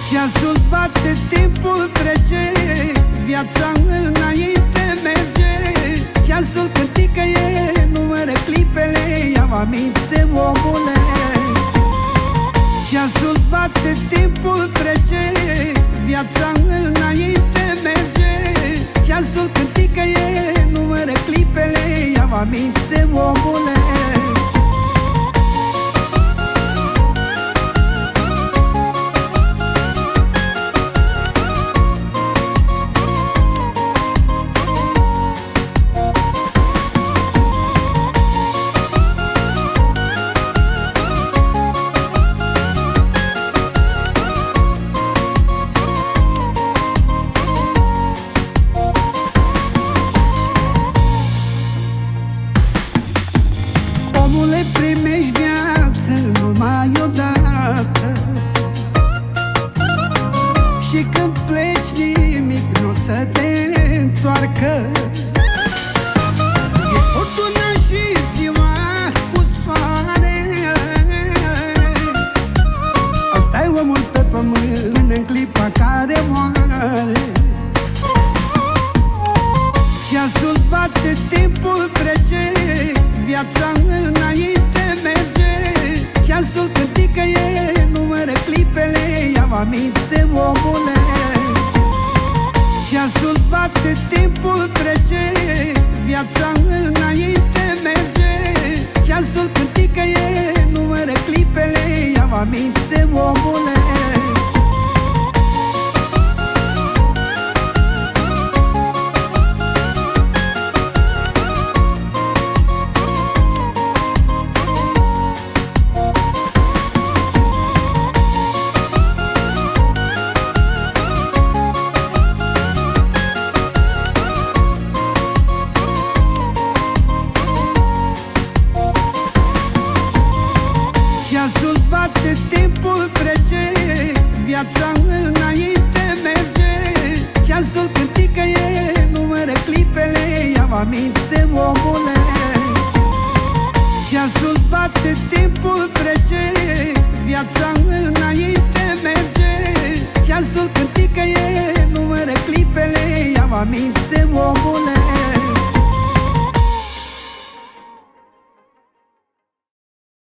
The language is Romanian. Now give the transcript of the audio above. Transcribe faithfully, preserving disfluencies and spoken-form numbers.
Ceasul bate, timpul trece, viața înainte merge. Ceasul cântică e, numără clipele, ia-mi aminte, omule. Ceasul bate, timpul trece, viața înainte merge. Ceasul cântică e, numără clipele, ia-mi aminte, omule. Omule, primești viață numai odată, și când pleci nimic nu să te întoarcă. Ești furtună și ziua cu soare, asta-i omul pe pământ în clipa care moare. Ceasul bate, timpul trece, viața înainte merge. Ceasul cântică e, numără clipele, ia-mi aminte, omule. Ceasul bate, timpul trece, viața înainte merge. Ceasul cântică e, numără clipele, ia-mi aminte, omule. Ceasul bate, timpul trece, viața înainte merge. Ceasul cântică e, numără clipele, ia-mi aminte, omule. Ceasul bate, timpul trece, viața înainte merge. Ceasul cântică e, numără clipele, ia-mi aminte, omule.